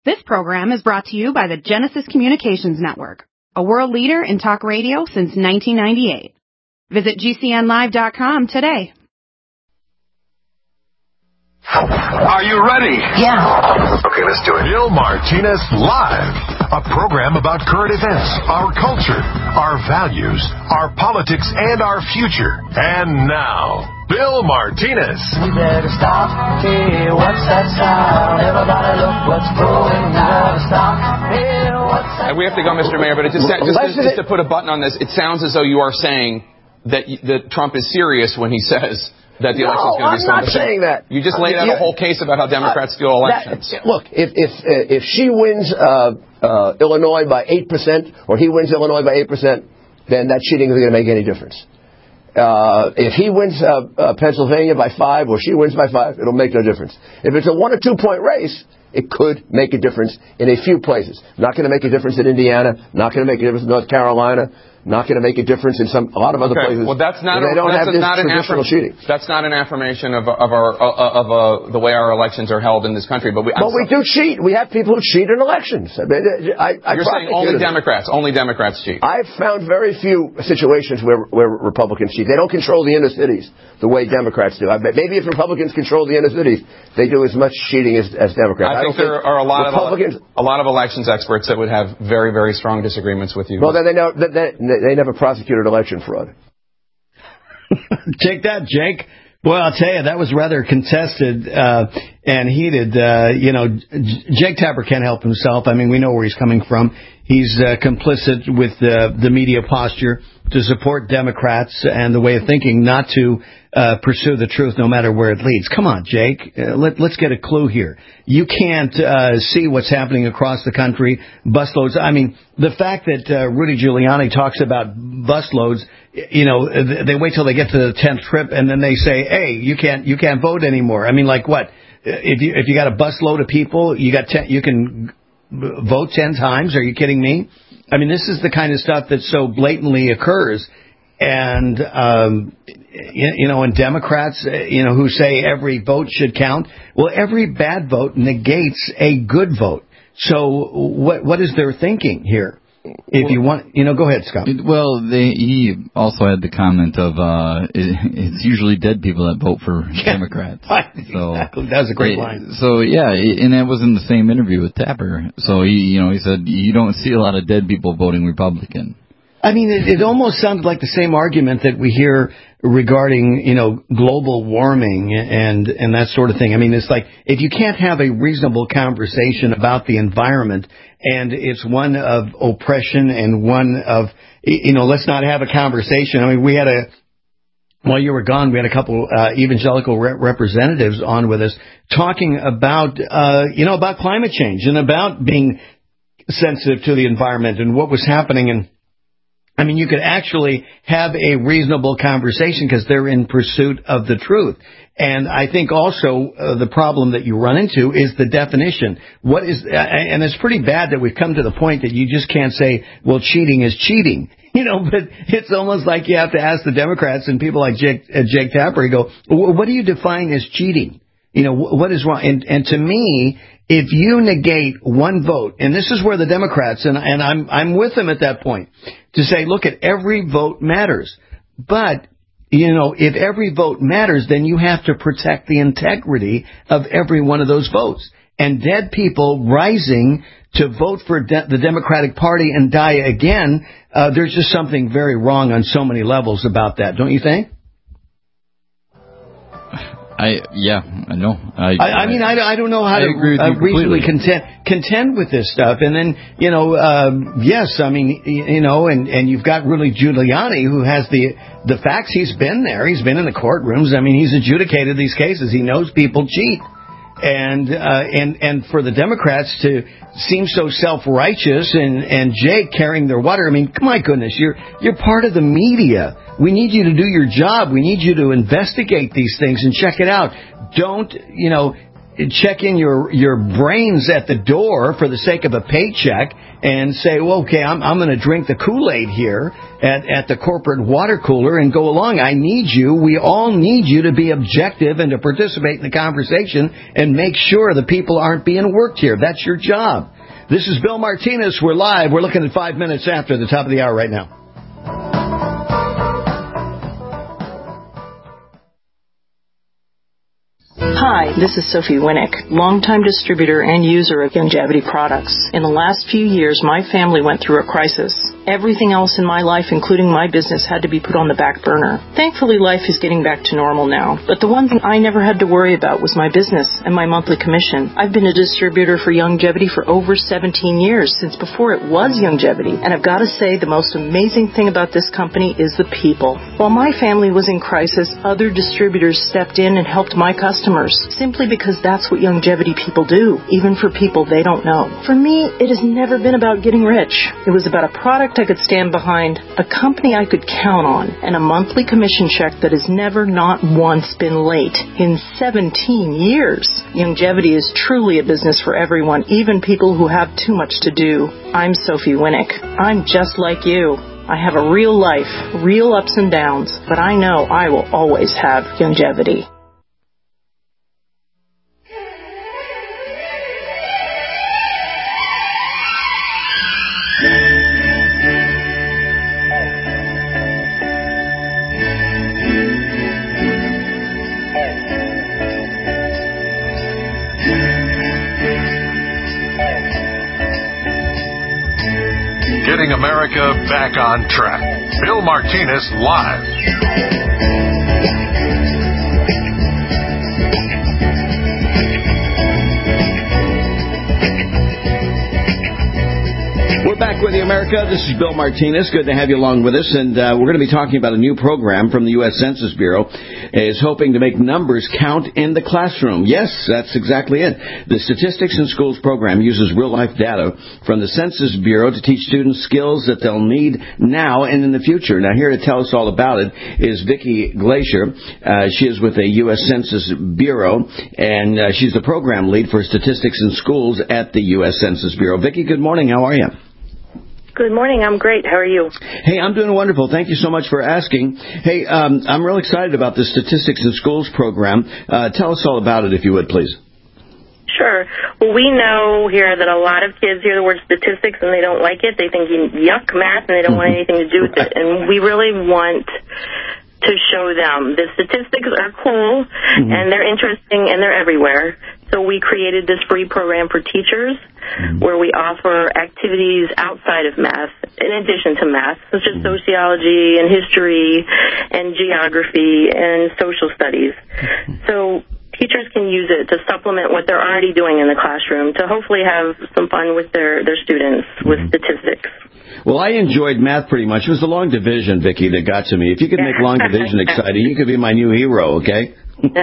This program is brought to you by the Genesis Communications Network, a world leader in talk radio since 1998. Visit GCNlive.com today. Are you ready? Yeah. Okay, let's do it. Bill Martinez Live, a program about current events, our culture, our values, our politics, and our future. And now, Bill Martinez. We better stop. Hey, what's that sound? Everybody look what's going on. Stop. Hey, what's that? And we have to go, Mr. Mayor, but just to put a button on this, it sounds as though you are saying that Trump is serious when he says that the election is going to be I'm not saying that. You just laid out a whole case about how Democrats steal elections. Look, if she wins Illinois by 8%, or he wins Illinois by 8%, then that cheating isn't going to make any difference. If he wins Pennsylvania by 5, or she wins by 5, it'll make no difference. If it's a 1 or 2 point race, it could make a difference in a few places. Not going to make a difference in Indiana. Not going to make a difference in North Carolina. Not going to make a difference in a lot of other places. Well, that's not. They don't have this traditional cheating. That's not an affirmation of the way our elections are held in this country. But we do cheat. We have people who cheat in elections. I mean, You're saying only Democrats cheat. I've found very few situations where Republicans cheat. They don't control the inner cities the way Democrats do. Maybe if Republicans control the inner cities, they do as much cheating as Democrats. I think there are a lot of elections experts that would have very, very strong disagreements with you. Well, then they never prosecuted election fraud. Take that, Jake. Boy, I'll tell you, that was rather contested and heated. Jake Tapper can't help himself. I mean, we know where he's coming from. He's complicit with the media posture to support Democrats and the way of thinking not to pursue the truth no matter where it leads. Come on, Jake. Let's get a clue here. You can't see what's happening across the country. Busloads. I mean, the fact that Rudy Giuliani talks about busloads, they wait till they get to the 10th trip and then they say, hey, you can't vote anymore. I mean, like what? If you got a busload of people, you can vote 10 times? Are you kidding me? I mean, this is the kind of stuff that so blatantly occurs. And, and Democrats, who say every vote should count. Well, every bad vote negates a good vote. So what is their thinking here? If you want, go ahead, Scott. Well, he also had the comment of it's usually dead people that vote for Democrats. So exactly. That was a great line. So yeah, and that was in the same interview with Tapper. So he said you don't see a lot of dead people voting Republican. I mean, it almost sounded like the same argument that we hear regarding, global warming and that sort of thing. I mean, it's like if you can't have a reasonable conversation about the environment and it's one of oppression and one of, let's not have a conversation. I mean, while you were gone, we had a couple evangelical representatives on with us talking about, about climate change and about being sensitive to the environment and what was happening. And I mean, you could actually have a reasonable conversation because they're in pursuit of the truth. And I think also the problem that you run into is the definition. And it's pretty bad that we've come to the point that you just can't say, well, cheating is cheating. But it's almost like you have to ask the Democrats and people like Jake Tapper, you go, what do you define as cheating? What is wrong? And to me, if you negate one vote, and this is where the Democrats, and I'm with them at that point, to say, look, every vote matters. But, if every vote matters, then you have to protect the integrity of every one of those votes. And dead people rising to vote for the Democratic Party and die again, there's just something very wrong on so many levels about that, don't you think? I know. I don't know how to reasonably contend with this stuff. And then, yes, I mean, and you've got Rudy Giuliani who has the facts. He's been there. He's been in the courtrooms. I mean, he's adjudicated these cases. He knows people cheat. And for the Democrats to seem so self-righteous and Jake carrying their water, I mean, my goodness, you're part of the media. We need you to do your job. We need you to investigate these things and check it out. Don't, check in your brains at the door for the sake of a paycheck and say, well, okay, I'm going to drink the Kool-Aid here at the corporate water cooler and go along. I need you. We all need you to be objective and to participate in the conversation and make sure the people aren't being worked here. That's your job. This is Bill Martinez. We're live. We're looking at 5 minutes after the top of the hour right now. Hi, this is Sophie Winnick, longtime distributor and user of Youngevity products. In the last few years, my family went through a crisis. Everything else in my life, including my business, had to be put on the back burner. Thankfully, life is getting back to normal now. But the one thing I never had to worry about was my business and my monthly commission. I've been a distributor for Youngevity for over 17 years, since before it was Youngevity. And I've got to say, the most amazing thing about this company is the people. While my family was in crisis, other distributors stepped in and helped my customers, simply because that's what Youngevity people do, even for people they don't know. For me, it has never been about getting rich. It was about a product I could stand behind, a company I could count on, and a monthly commission check that has never, not once, been late in 17 years. Youngevity is truly a business for everyone, even people who have too much to do. I'm Sophie Winnick. I'm just like you. I have a real life, real ups and downs, but I know I will always have Youngevity. Getting America back on track. Bill Martinez live. We're back with you, America. This is Bill Martinez. Good to have you along with us. And we're going to be talking about a new program from the U.S. Census Bureau. Is hoping to make numbers count in the classroom. Yes, that's exactly it. The Statistics in Schools program uses real-life data from the Census Bureau to teach students skills that they'll need now and in the future. Now, here to tell us all about it is Vicki Glacier. She is with the U.S. Census Bureau, and she's the program lead for Statistics in Schools at the U.S. Census Bureau. Vicki, good morning. How are you? Good morning. I'm great. How are you? Hey, I'm doing wonderful. Thank you so much for asking. Hey, I'm real excited about the Statistics in Schools program. Tell us all about it, if you would, please. Sure. Well, we know here that a lot of kids hear the word statistics and they don't like it. They think, yuck, math, and they don't want anything to do with it. And we really want to show them the statistics are cool, and they're interesting, and they're everywhere. So we created this free program for teachers where we offer activities outside of math, in addition to math, such as sociology and history and geography and social studies. So teachers can use it to supplement what they're already doing in the classroom to hopefully have some fun with their students with statistics. Well, I enjoyed math pretty much. It was the long division, Vicki, that got to me. If you could make long division exciting, you could be my new hero, okay?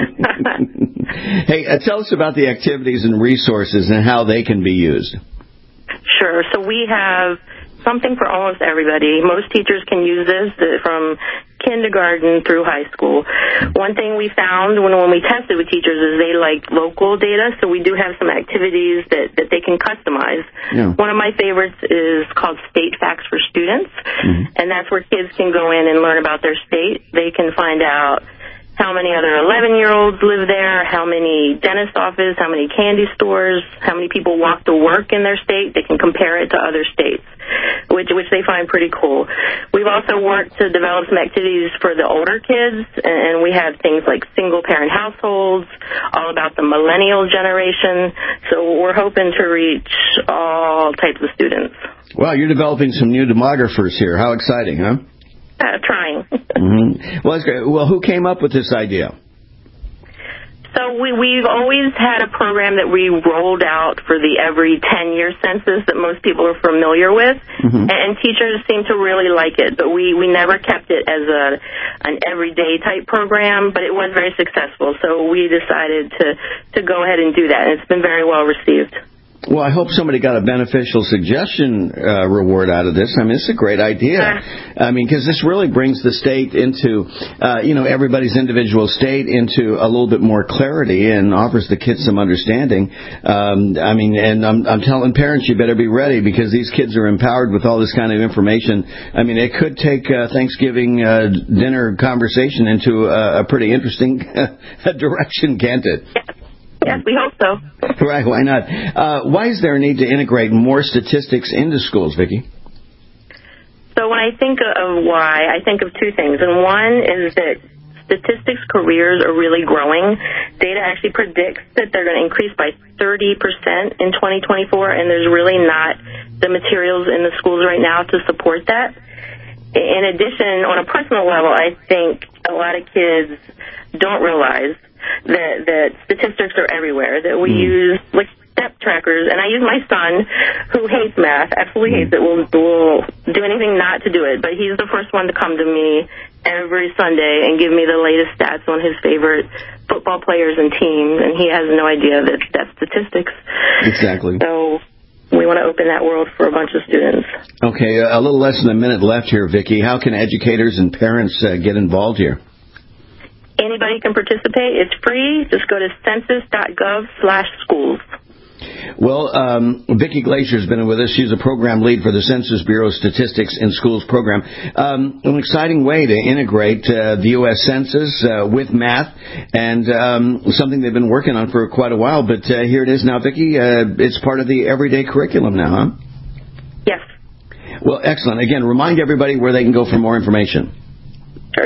Hey, tell us about the activities and resources and how they can be used. Sure. So we have something for almost everybody. Most teachers can use this from kindergarten through high school. One thing we found when we tested with teachers is they like local data, so we do have some activities that they can customize. Yeah. One of my favorites is called State Facts for Students, and that's where kids can go in and learn about their state. They can find out how many other 11-year-olds live there, how many dentist offices, how many candy stores, how many people walk to work in their state. They can compare it to other states, which they find pretty cool. We've also worked to develop some activities for the older kids, and we have things like single-parent households, all about the millennial generation. So we're hoping to reach all types of students. Wow, you're developing some new demographers here. How exciting, huh? Trying. Well, that's great. Well, who came up with this idea? So we've always had a program that we rolled out for the every 10-year census that most people are familiar with, and teachers seem to really like it. But we never kept it as an everyday type program, but it was very successful. So we decided to go ahead and do that, and it's been very well received. Well, I hope somebody got a beneficial suggestion reward out of this. I mean, it's a great idea. I mean, because this really brings the state into, everybody's individual state into a little bit more clarity and offers the kids some understanding. I'm telling parents, you better be ready because these kids are empowered with all this kind of information. I mean, it could take Thanksgiving dinner conversation into a pretty interesting direction, can't it? Yes, we hope so. Right, why not? Why is there a need to integrate more statistics into schools, Vicki? So when I think of why, I think of two things. And one is that statistics careers are really growing. Data actually predicts that they're going to increase by 30% in 2024, and there's really not the materials in the schools right now to support that. In addition, on a personal level, I think a lot of kids don't realize that statistics are everywhere, that we use like step trackers, and I use my son, who hates math, absolutely hates it, will do anything not to do it, but he's the first one to come to me every Sunday and give me the latest stats on his favorite football players and teams, and he has no idea that that's statistics. Exactly. So we want to open that world for a bunch of students. Okay, a little less than a minute left here, Vicki. How can educators and parents get involved here? Anybody can participate. It's free. Just go to census.gov/schools. Well, Vicki Glazier has been with us. She's a program lead for the Census Bureau Statistics in Schools program. An exciting way to integrate the U.S. Census with math, and something they've been working on for quite a while. But here it is now, Vicki. It's part of the everyday curriculum now, huh? Yes. Well, excellent. Again, remind everybody where they can go for more information. Sure.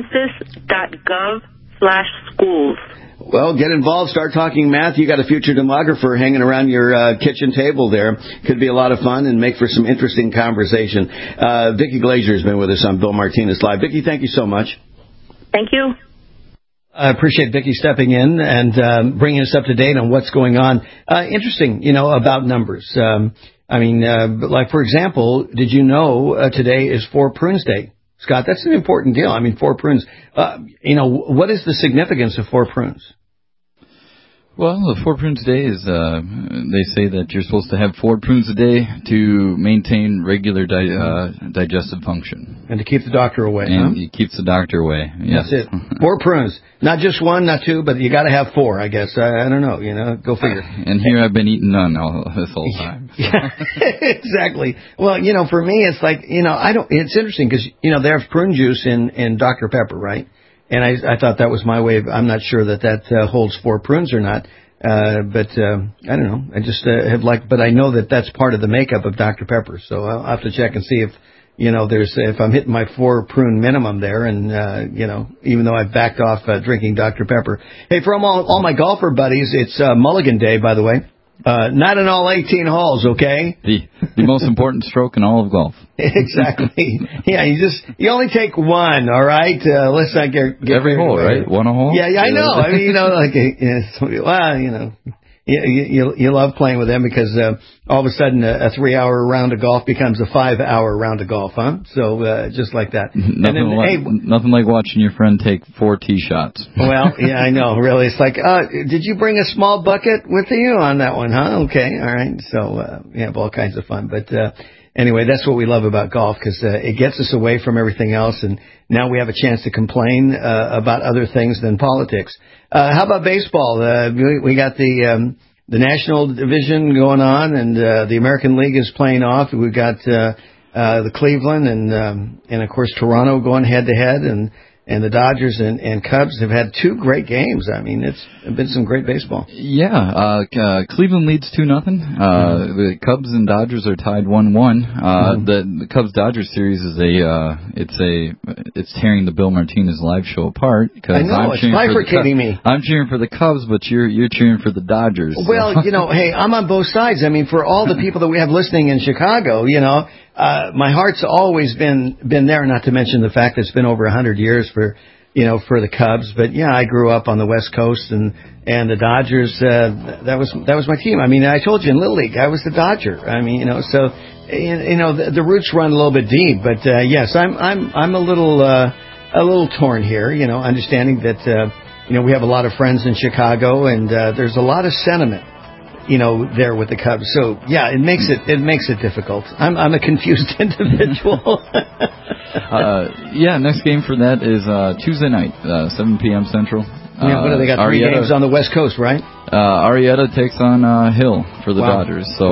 Census.gov/schools. Well, get involved. Start talking math. You got a future demographer hanging around your kitchen table there. Could be a lot of fun and make for some interesting conversation. Vicki Glazier has been with us on Bill Martinez Live. Vicki, thank you so much. Thank you. I appreciate Vicki stepping in and bringing us up to date on what's going on. Interesting, about numbers. Like, for example, did you know today is 4 Prunes Day? Scott, that's an important deal. 4 prunes. What is the significance of 4 prunes? Well, the 4 Prunes Day is, they say that you're supposed to have 4 prunes a day to maintain regular digestive function. And to keep the doctor away, and it keeps the doctor away, yes. That's it. 4 prunes. Not just 1, not 2, but you got to have 4, I guess. I don't know, go figure. And here I've been eating none this whole time. Yeah, exactly. Well, for me, it's like, it's interesting because, they have prune juice in Dr. Pepper, right? And I thought that was my way of, I'm not sure that holds 4 prunes or not. But I don't know. I just but I know that that's part of the makeup of Dr. Pepper. So I'll have to check and see if, if I'm hitting my 4 prune minimum there. And, even though I've backed off drinking Dr. Pepper. Hey, for all my golfer buddies, it's Mulligan Day, by the way. Not in all 18 holes, okay? The most important stroke in all of golf. Exactly. Yeah, you only take 1, all right? Let's not get every hole, right? 1 a hole? Yeah, I know. You love playing with them because all of a sudden a 3-hour round of golf becomes a 5-hour round of golf, huh? So just like that. Nothing like watching your friend take 4 tee shots. Well, yeah, I know. Really, it's like, did you bring a small bucket with you on that one, huh? Okay, all right. So all kinds of fun. But anyway, that's what we love about golf because it gets us away from everything else, and now we have a chance to complain about other things than politics. How about baseball? We got the National Division going on, and the American League is playing off. We've got the Cleveland and of course Toronto going head to head, and the Dodgers and Cubs have had 2 great games. It's been some great baseball. Yeah, Cleveland leads 2-0. The Cubs and Dodgers are tied 1-1. The Cubs-Dodgers series is it's tearing the Bill Martinez live show apart. I know, it's bifurcating me. I'm cheering for the Cubs, but you're cheering for the Dodgers. Well, hey, I'm on both sides. For all the people that we have listening in Chicago, my heart's always been there, not to mention the fact that it's been over 100 years for the Cubs. But yeah, I grew up on the West Coast, and the Dodgers, that was my team. I told you in Little League, I was the Dodger. So the roots run a little bit deep. But yes, I'm a little torn here, understanding that we have a lot of friends in Chicago, and there's a lot of sentiment, there with the Cubs. So yeah, it makes it difficult. I'm a confused individual. Next game for that is Tuesday night, 7 p.m. Central. What do they got? 3 games on the West Coast, right? Arrieta takes on Hill for the Dodgers, so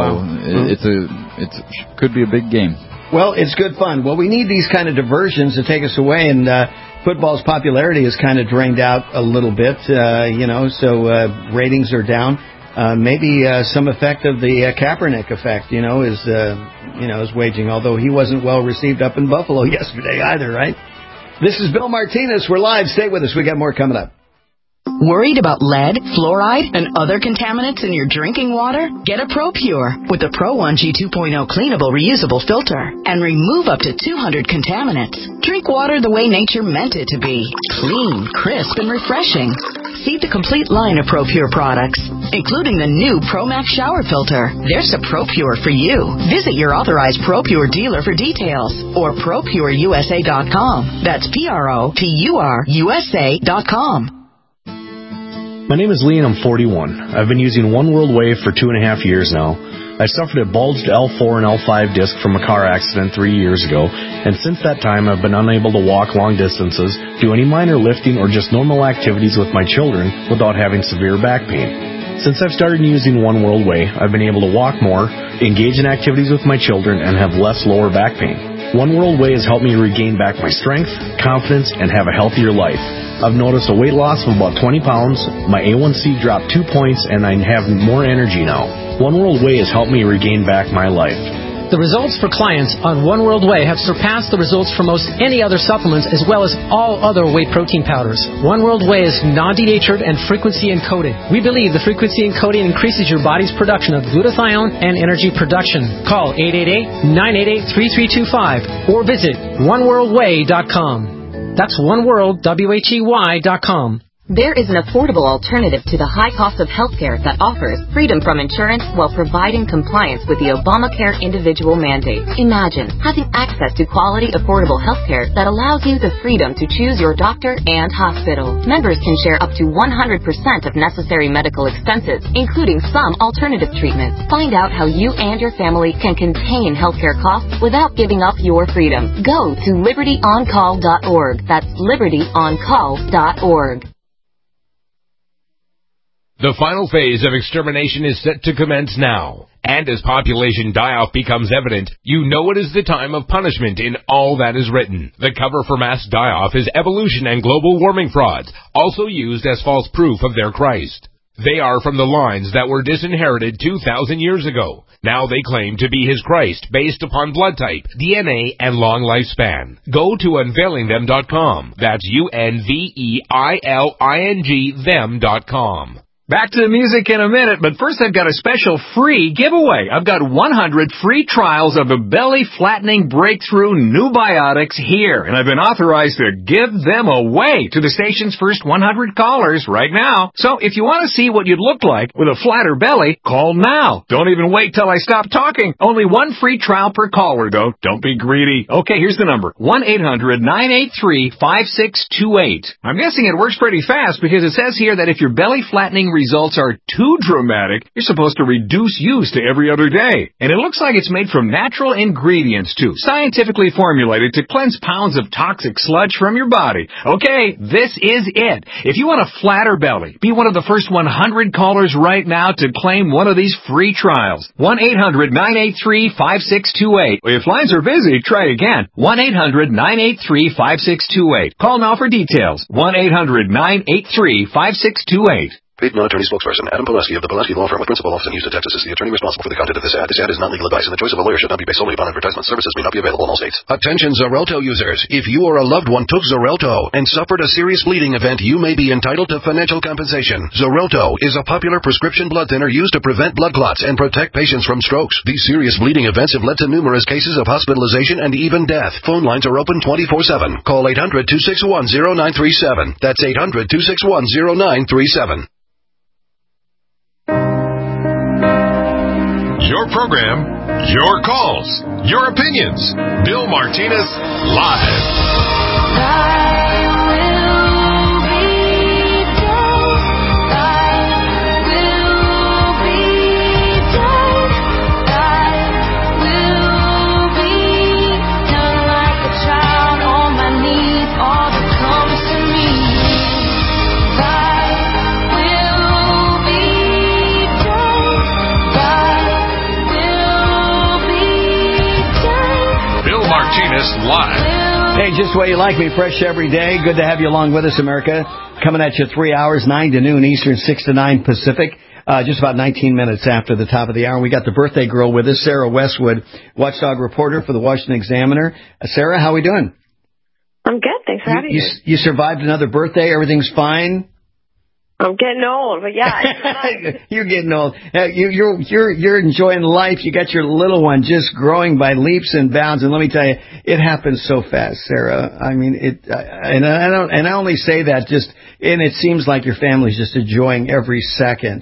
it could be a big game. Well, it's good fun. Well, we need these kind of diversions to take us away, and football's popularity has kind of drained out a little bit, so ratings are down. Maybe some effect of the Kaepernick effect, is waging, although he wasn't well received up in Buffalo yesterday either, right? This is Bill Martinez. We're live. Stay with us. We got more coming up. Worried about lead, fluoride, and other contaminants in your drinking water? Get a ProPure with the Pro1G 2.0 cleanable reusable filter and remove up to 200 contaminants. Drink water the way nature meant it to be. Clean, crisp, and refreshing. See the complete line of ProPure products, including the new ProMax shower filter. There's a ProPure for you. Visit your authorized ProPure dealer for details or ProPureUSA.com. That's ProPureUSA.com. My name is Lee and I'm 41. I've been using One World Wave for 2.5 years now. I suffered a bulged L4 and L5 disc from a car accident 3 years ago, and since that time I've been unable to walk long distances, do any minor lifting, or just normal activities with my children without having severe back pain. Since I've started using One World Way, I've been able to walk more, engage in activities with my children, and have less lower back pain. One World Way has helped me regain back my strength, confidence, and have a healthier life. I've noticed a weight loss of about 20 pounds, my A1C dropped 2 points, and I have more energy now. One World Way has helped me regain back my life. The results for clients on One World Way have surpassed the results for most any other supplements, as well as all other whey protein powders. One World Way is non-denatured and frequency encoded. We believe the frequency encoding increases your body's production of glutathione and energy production. Call 888-988-3325 or visit oneworldway.com. That's oneworldwhey.com. There is an affordable alternative to the high cost of healthcare that offers freedom from insurance while providing compliance with the Obamacare individual mandate. Imagine having access to quality, affordable healthcare that allows you the freedom to choose your doctor and hospital. Members can share up to 100% of necessary medical expenses, including some alternative treatments. Find out how you and your family can contain healthcare costs without giving up your freedom. Go to libertyoncall.org. That's libertyoncall.org. The final phase of extermination is set to commence now. And as population die-off becomes evident, you know it is the time of punishment in all that is written. The cover for mass die-off is evolution and global warming frauds, also used as false proof of their Christ. They are from the lines that were disinherited 2,000 years ago. Now they claim to be his Christ based upon blood type, DNA, and long lifespan. Go to unveilingthem.com. That's UNVEILING them.com. Back to the music in a minute, but first I've got a special free giveaway. I've got 100 free trials of the belly-flattening breakthrough New Biotics here, and I've been authorized to give them away to the station's first 100 callers right now. So if you want to see what you'd look like with a flatter belly, call now. Don't even wait till I stop talking. Only one free trial per caller, though. Don't be greedy. Okay, here's the number. 1-800-983-5628. I'm guessing it works pretty fast because it says here that if your belly-flattening results are too dramatic, you're supposed to reduce use to every other day. And it looks like it's made from natural ingredients, too, scientifically formulated to cleanse pounds of toxic sludge from your body. Okay, this is it. If you want a flatter belly, be one of the first 100 callers right now to claim one of these free trials. 1-800-983-5628. If lines are busy, try again. 1-800-983-5628. Call now for details. 1-800-983-5628. Paid non-attorney spokesperson Adam Pulaski of the Pulaski Law Firm with principal office in Houston, Texas is the attorney responsible for the content of this ad. This ad is not legal advice, and the choice of a lawyer should not be based solely upon advertisement. Services may not be available in all states. Attention Xarelto users. If you or a loved one took Xarelto and suffered a serious bleeding event, you may be entitled to financial compensation. Xarelto is a popular prescription blood thinner used to prevent blood clots and protect patients from strokes. These serious bleeding events have led to numerous cases of hospitalization and even death. Phone lines are open 24/7. Call 800-261-0937. That's 800-261-0937. Your program, your calls, your opinions. Bill Martinez, live. Machinist Live. Hey, just the way you like me, fresh every day. Good to have you along with us, America. Coming at you 3 hours, 9 to noon Eastern, 6 to 9 Pacific. Just about 19 minutes after the top of the hour. We got the birthday girl with us, Sarah Westwood, watchdog reporter for the Washington Examiner. Sarah, how are we doing? I'm good. Thanks for having me. You survived another birthday. Everything's fine. I'm getting old, but yeah. You're getting old. You're enjoying life. You got your little one just growing by leaps and bounds. And let me tell you, it happens so fast, Sarah. I mean, I only say that and it seems like your family's just enjoying every second.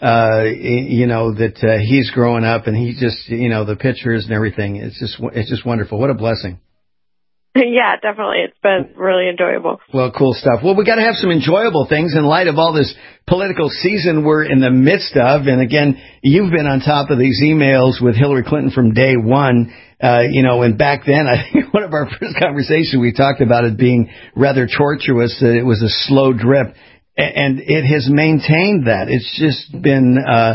That he's growing up and he just, the pictures and everything. It's just wonderful. What a blessing. Yeah, definitely. It's been really enjoyable. Well, cool stuff. Well, we got to have some enjoyable things in light of all this political season we're in the midst of. And again, you've been on top of these emails with Hillary Clinton from day one. And back then, I think one of our first conversations, we talked about it being rather tortuous. It was a slow drip. And it has maintained that. It's just been,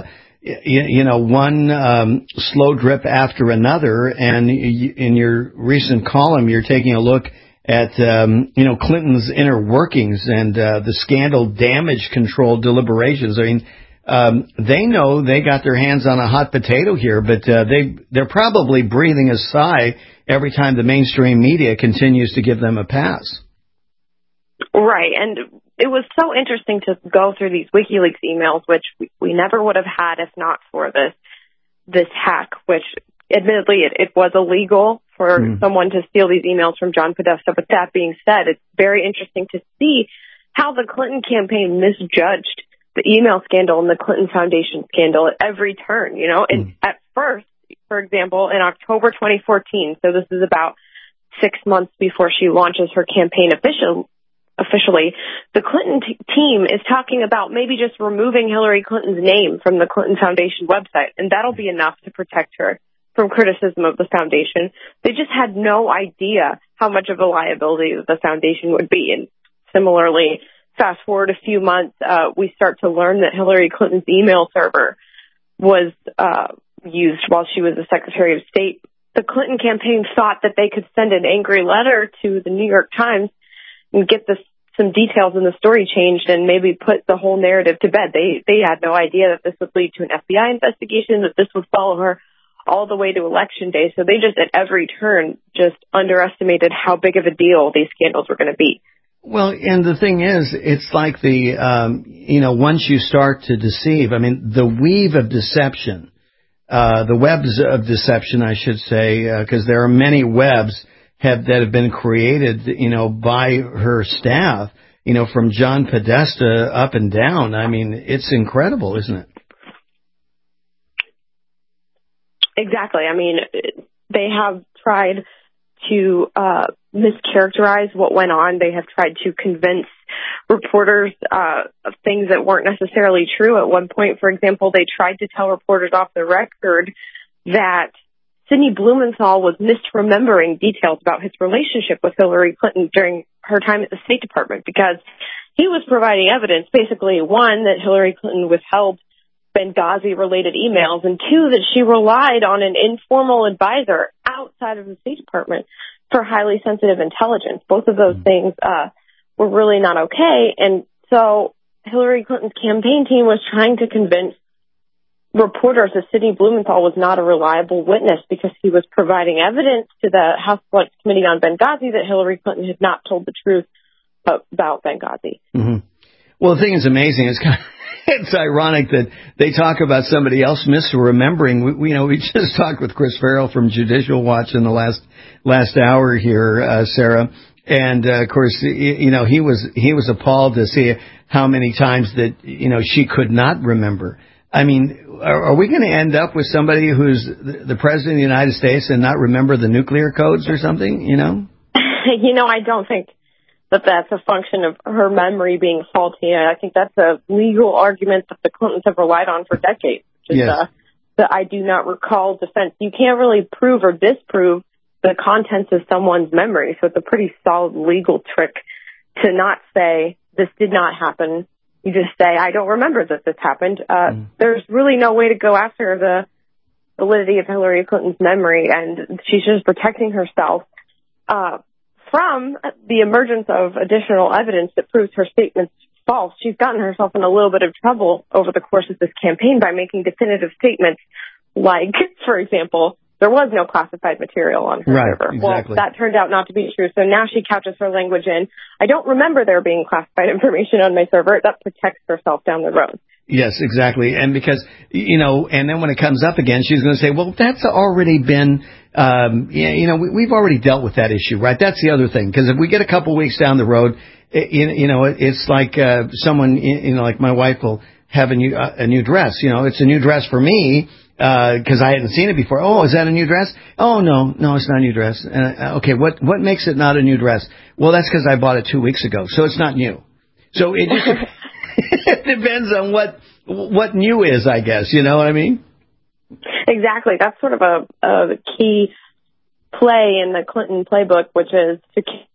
one slow drip after another. And in your recent column, you're taking a look at, Clinton's inner workings and the scandal damage control deliberations. I mean, they know they got their hands on a hot potato here, but they're probably breathing a sigh every time the mainstream media continues to give them a pass. Right, and it was so interesting to go through these WikiLeaks emails, which we never would have had if not for this hack, which admittedly it was illegal for someone to steal these emails from John Podesta. But that being said, it's very interesting to see how the Clinton campaign misjudged the email scandal and the Clinton Foundation scandal at every turn, And at first, for example, in October 2014, so this is about 6 months before she launches her campaign officially, the Clinton team is talking about maybe just removing Hillary Clinton's name from the Clinton Foundation website, and that'll be enough to protect her from criticism of the foundation. They just had no idea how much of a liability the foundation would be. And similarly, fast forward a few months, we start to learn that Hillary Clinton's email server was used while she was the Secretary of State. The Clinton campaign thought that they could send an angry letter to the New York Times and get some details in the story changed and maybe put the whole narrative to bed. They had no idea that this would lead to an FBI investigation, that this would follow her all the way to Election Day. So they just, at every turn, just underestimated how big of a deal these scandals were going to be. Well, and the thing is, it's like once you start to deceive, I mean, the weave of deception, the webs of deception, I should say, because there are many webs that have been created, by her staff, from John Podesta up and down. I mean, it's incredible, isn't it? Exactly. I mean, they have tried to mischaracterize what went on. They have tried to convince reporters of things that weren't necessarily true. At one point, for example, they tried to tell reporters off the record that Sidney Blumenthal was misremembering details about his relationship with Hillary Clinton during her time at the State Department, because he was providing evidence, basically, one, that Hillary Clinton withheld Benghazi-related emails, and two, that she relied on an informal advisor outside of the State Department for highly sensitive intelligence. Both of those things were really not okay, and so Hillary Clinton's campaign team was trying to convince reporters that Sidney Blumenthal was not a reliable witness because he was providing evidence to the House Select Committee on Benghazi that Hillary Clinton had not told the truth about Benghazi. Mm-hmm. Well, the thing is amazing. It's ironic that they talk about somebody else misremembering. We just talked with Chris Farrell from Judicial Watch in the last hour here, Sarah. And, of course, he was appalled to see how many times that, she could not remember. I mean, are we going to end up with somebody who's the president of the United States and not remember the nuclear codes or something, I don't think that's a function of her memory being faulty. I think that's a legal argument that the Clintons have relied on for decades. Just, the I do not recall defense. You can't really prove or disprove the contents of someone's memory, so it's a pretty solid legal trick to not say this did not happen. You just say, I don't remember that this happened. There's really no way to go after the validity of Hillary Clinton's memory, and she's just protecting herself. from the emergence of additional evidence that proves her statements false, she's gotten herself in a little bit of trouble over the course of this campaign by making definitive statements like, for example, there was no classified material on her server. Exactly. Well, that turned out not to be true, so now she couches her language in, I don't remember there being classified information on my server. That protects herself down the road. Yes, exactly. And because, and then when it comes up again, she's going to say, well, that's already been, we've already dealt with that issue, right? That's the other thing. Because if we get a couple weeks down the road, it's like someone, like my wife will have a new dress. It's a new dress for me because I hadn't seen it before. Oh, is that a new dress? Oh, no, it's not a new dress. Okay, what makes it not a new dress? Well, that's because I bought it 2 weeks ago, so it's not new. So it just it depends on what new is, I guess. You know what I mean? Exactly. That's sort of a key play in the Clinton playbook, which is to keep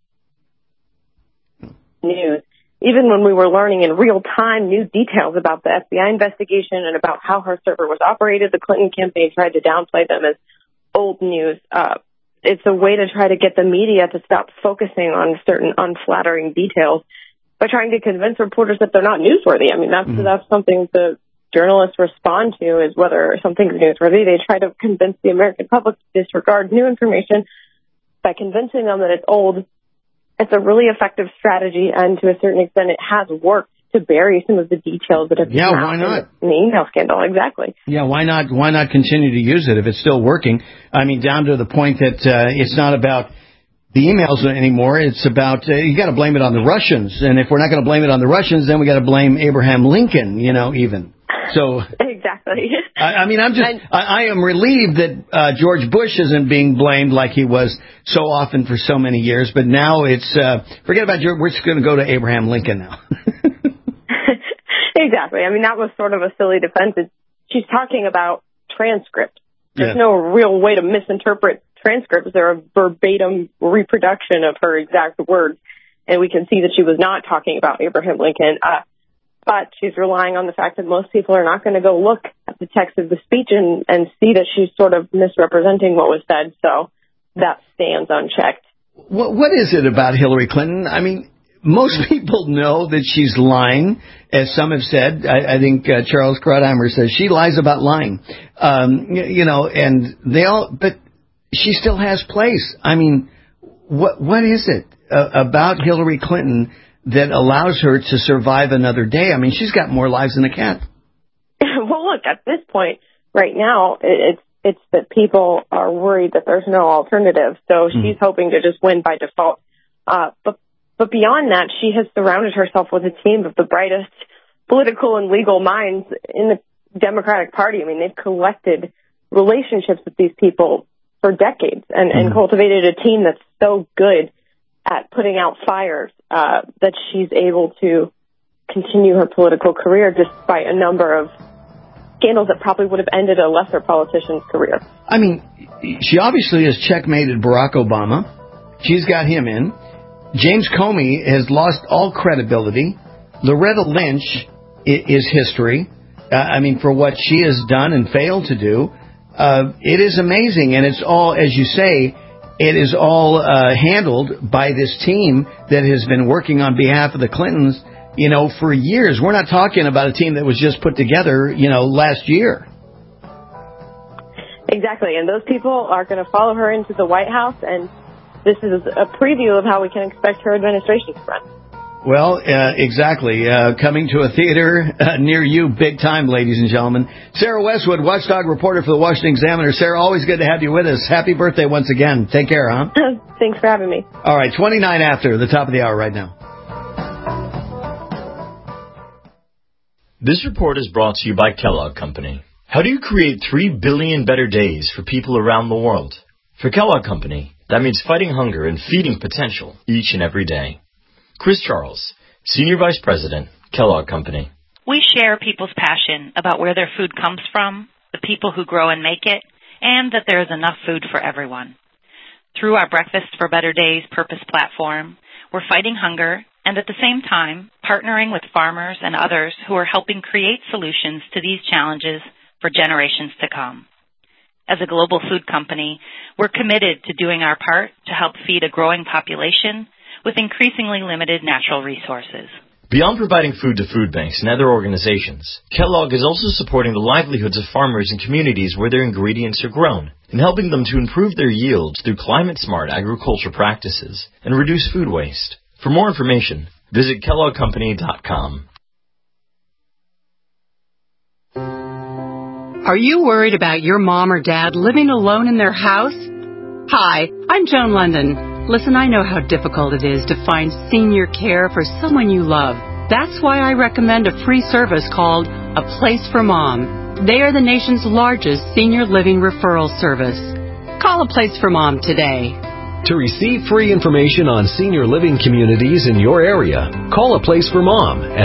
news. Even when we were learning in real time new details about the FBI investigation and about how her server was operated, the Clinton campaign tried to downplay them as old news. It's a way to try to get the media to stop focusing on certain unflattering details by trying to convince reporters that they're not newsworthy. I mean, that's something the journalists respond to, is whether something's newsworthy. They try to convince the American public to disregard new information by convincing them that it's old. It's a really effective strategy, and to a certain extent, it has worked to bury some of the details that have been why not? In the email scandal. Exactly. Yeah, why not? Why not continue to use it if it's still working? I mean, down to the point that it's not about the emails anymore. It's about you got to blame it on the Russians, and if we're not going to blame it on the Russians, then we got to blame Abraham Lincoln. Even. So exactly. I am relieved that George Bush isn't being blamed like he was so often for so many years. But now it's forget about George. We're just going to go to Abraham Lincoln now. Exactly. I mean, that was sort of a silly defense. She's talking about transcript. There's no real way to misinterpret transcripts. They're a verbatim reproduction of her exact words, and we can see that she was not talking about Abraham Lincoln. But she's relying on the fact that most people are not going to go look at the text of the speech and see that she's sort of misrepresenting what was said. So that stands unchecked. What is it about Hillary Clinton? I mean, most people know that she's lying, as some have said. I think Charles Krauthammer says she lies about lying. And they all, but she still has place. I mean, what is it about Hillary Clinton that allows her to survive another day? I mean, she's got more lives than a cat. Well, look, at this point, right now, it's that people are worried that there's no alternative. So she's hoping to just win by default. But beyond that, she has surrounded herself with a team of the brightest political and legal minds in the Democratic Party. I mean, they've collected relationships with these people for decades and cultivated a team that's so good at putting out fires that she's able to continue her political career despite a number of scandals that probably would have ended a lesser politician's career. I mean, she obviously has checkmated Barack Obama. She's got him in. James Comey has lost all credibility. Loretta Lynch is history. For what she has done and failed to do. It is amazing, and it's all, as you say, it is all handled by this team that has been working on behalf of the Clintons, for years. We're not talking about a team that was just put together, last year. Exactly, and those people are going to follow her into the White House, and this is a preview of how we can expect her administration to run. Well, exactly. Coming to a theater near you, big time, ladies and gentlemen. Sarah Westwood, watchdog reporter for the Washington Examiner. Sarah, always good to have you with us. Happy birthday once again. Take care, huh? Thanks for having me. All right, 29 after the top of the hour right now. This report is brought to you by Kellogg Company. How do you create 3 billion better days for people around the world? For Kellogg Company, that means fighting hunger and feeding potential each and every day. Chris Charles, Senior Vice President, Kellogg Company. We share people's passion about where their food comes from, the people who grow and make it, and that there is enough food for everyone. Through our Breakfast for Better Days purpose platform, we're fighting hunger and at the same time partnering with farmers and others who are helping create solutions to these challenges for generations to come. As a global food company, we're committed to doing our part to help feed a growing population with increasingly limited natural resources. Beyond providing food to food banks and other organizations, Kellogg is also supporting the livelihoods of farmers in communities where their ingredients are grown and helping them to improve their yields through climate-smart agriculture practices and reduce food waste. For more information, visit kelloggcompany.com. Are you worried about your mom or dad living alone in their house? Hi, I'm Joan London. Listen, I know how difficult it is to find senior care for someone you love. That's why I recommend a free service called A Place for Mom. They are the nation's largest senior living referral service. Call A Place for Mom today. To receive free information on senior living communities in your area, call A Place for Mom at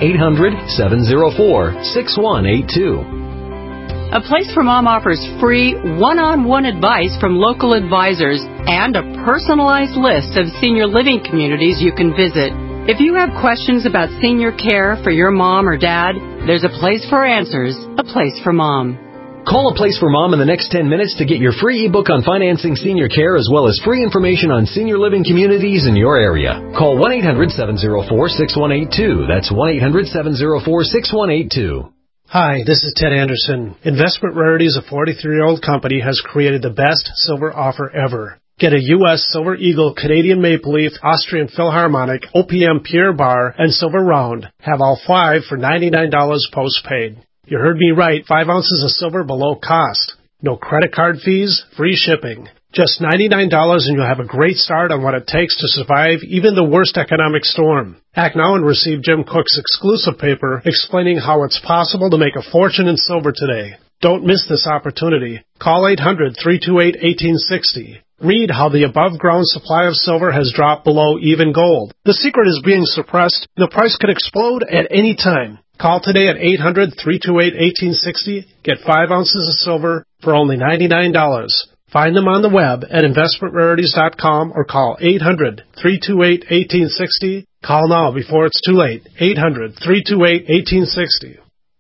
1-800-704-6182. A Place for Mom offers free one-on-one advice from local advisors and a personalized list of senior living communities you can visit. If you have questions about senior care for your mom or dad, there's a place for answers, A Place for Mom. Call A Place for Mom in the next 10 minutes to get your free ebook on financing senior care as well as free information on senior living communities in your area. Call 1-800-704-6182. That's 1-800-704-6182. Hi, this is Ted Anderson. Investment Rarities, a 43-year-old company, has created the best silver offer ever. Get a U.S. Silver Eagle, Canadian Maple Leaf, Austrian Philharmonic, OPM Pierre Bar, and Silver Round. Have all 5 for $99 postpaid. You heard me right, 5 ounces of silver below cost. No credit card fees, free shipping. Just $99 and you'll have a great start on what it takes to survive even the worst economic storm. Act now and receive Jim Cook's exclusive paper explaining how it's possible to make a fortune in silver today. Don't miss this opportunity. Call 800-328-1860. Read how the above-ground supply of silver has dropped below even gold. The secret is being suppressed. The price could explode at any time. Call today at 800-328-1860. Get 5 ounces of silver for only $99. Find them on the web at investmentrarities.com or call 800-328-1860. Call now before it's too late. 800-328-1860.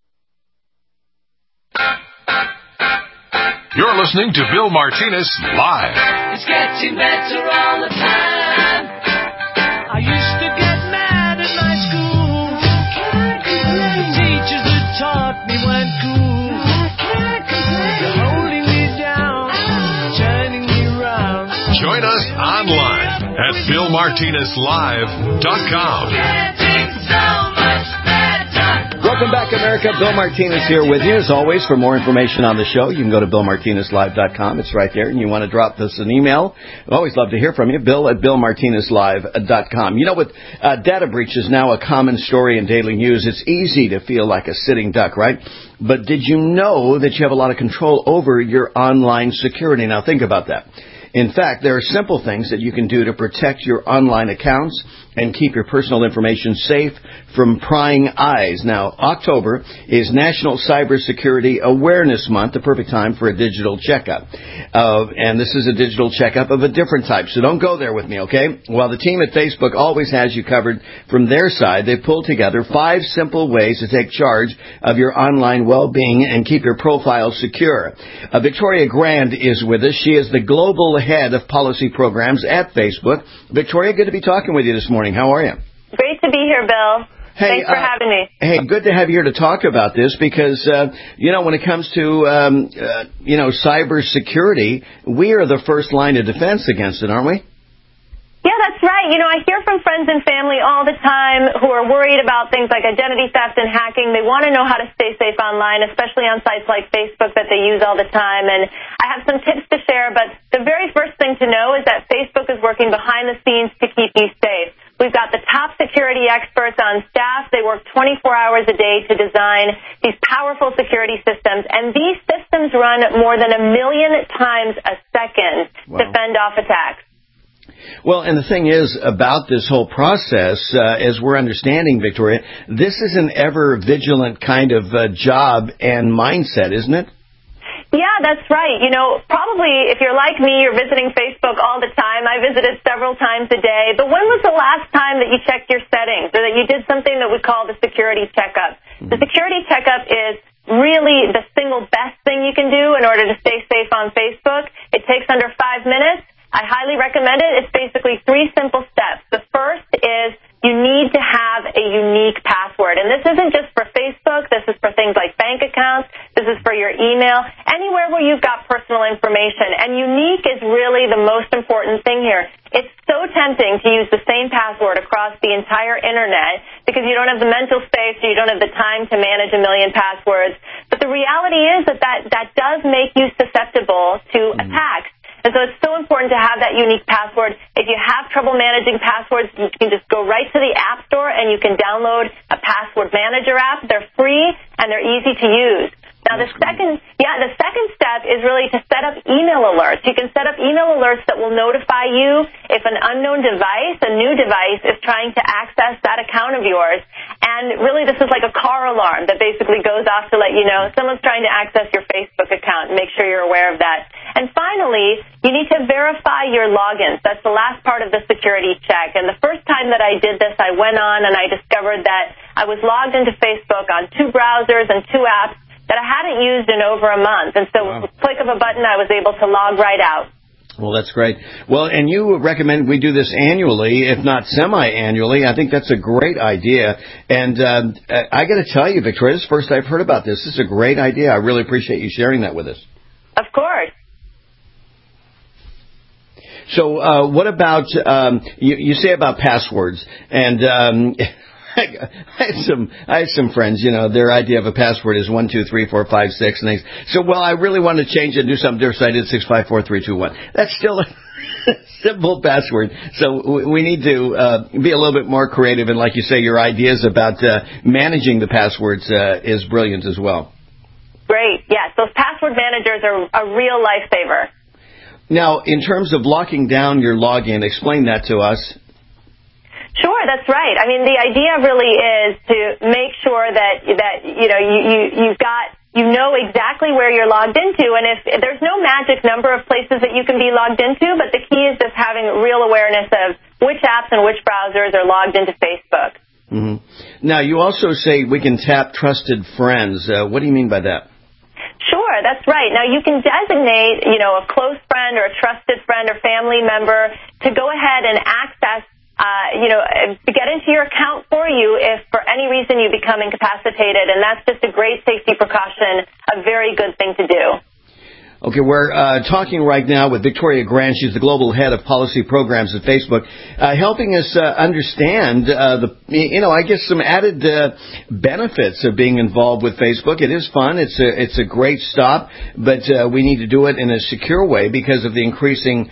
You're listening to Bill Martinez Live. It's getting better all the time. I used to get mad at my school. The teachers that taught me weren't cool. They're holding me down, turning me round. Join us online at BillMartinezLive.com. Getting so much better. Welcome back, America. Bill Martinez here with you. As always, for more information on the show, you can go to BillMartinezLive.com. It's right there. And you want to drop us an email. I'd always love to hear from you. Bill at BillMartinezLive.com. You know, with data breaches now a common story in daily news, it's easy to feel like a sitting duck, right? But did you know that you have a lot of control over your online security? Now, think about that. In fact, there are simple things that you can do to protect your online accounts and keep your personal information safe from prying eyes. Now, October is National Cybersecurity Awareness Month, the perfect time for a digital checkup. And this is a digital checkup of a different type, so don't go there with me, okay? While the team at Facebook always has you covered from their side, they've pulled together 5 simple ways to take charge of your online well-being and keep your profile secure. Victoria Grand is with us. She is the global head of policy programs at Facebook. Victoria, good to be talking with you this morning. How are you? Great to be here, Bill. Hey, thanks for having me. Hey, good to have you here to talk about this because, when it comes to, cybersecurity, we are the first line of defense against it, aren't we? Yeah, that's right. I hear from friends and family all the time who are worried about things like identity theft and hacking. They want to know how to stay safe online, especially on sites like Facebook that they use all the time. And I have some tips to share, but the very first thing to know is that Facebook is working behind the scenes to keep you safe. We've got the top security experts on staff. They work 24 hours a day to design these powerful security systems. And these systems run more than 1 million times a second to fend off attacks. Well, and the thing is about this whole process, as we're understanding, Victoria, this is an ever-vigilant kind of job and mindset, isn't it? Yeah, that's right. Probably if you're like me, you're visiting Facebook all the time. I visit it several times a day. But when was the last time that you checked your settings or that you did something that we call the security checkup? The security checkup is really the single best thing you can do in order to stay safe on Facebook. It takes under 5 minutes. I highly recommend it. It's basically 3 simple steps. The first is you need to have a unique password. And this isn't just for Facebook. This is for things like bank accounts. This is for your email, anywhere where you've got personal information. And unique is really the most important thing here. It's so tempting to use the same password across the entire Internet because you don't have the mental space or you don't have the time to manage a million passwords. But the reality is that does make you susceptible to attacks. And so it's so important to have that unique password. If you have trouble managing passwords, you can just go right to the App Store and you can download a password manager app. They're free and they're easy to use. Now, the second step is really to set up email alerts. You can set up email alerts that will notify you if an unknown device, a new device, is trying to access that account of yours. And really, this is like a car alarm that basically goes off to let you know someone's trying to access your Facebook account and make sure you're aware of that. And finally, you need to verify your logins. That's the last part of the security check. And the first time that I did this, I went on and I discovered that I was logged into Facebook on 2 browsers and 2 apps that I hadn't used in over a month. And so with the click of a button, I was able to log right out. Well, that's great. Well, and you recommend we do this annually, if not semi-annually. I think that's a great idea. And I got to tell you, Victoria, this is the first I've heard about this. This is a great idea. I really appreciate you sharing that with us. Of course. So what about, you say about passwords, and I have some friends, you know, their idea of a password is 1, 2, 3, 4, 5, 6, and they so, well, I really want to change it and do something different, so I did 6, 5, 4, 3, 2, 1. That's still a simple password. So we need to be a little bit more creative, and like you say, your ideas about managing the passwords is brilliant as well. Great. Yes, those password managers are a real lifesaver. Now, in terms of locking down your login, explain that to us. Sure, that's right. I mean, the idea really is to make sure that you know you know exactly where you're logged into, and if there's no magic number of places that you can be logged into, but the key is just having real awareness of which apps and which browsers are logged into Facebook. Mm-hmm. Now, you also say we can tap trusted friends. What do you mean by that? Sure, that's right. Now, you can designate, you know, a close friend or a trusted friend or family member to go ahead and access, to get into your account for you if for any reason you become incapacitated. And that's just a great safety precaution, a very good thing to do. Okay, we're talking right now with Victoria Grant. She's the global head of policy programs at Facebook, helping us understand I guess some added benefits of being involved with Facebook. It is fun. It's a great stop, but we need to do it in a secure way because of the increasing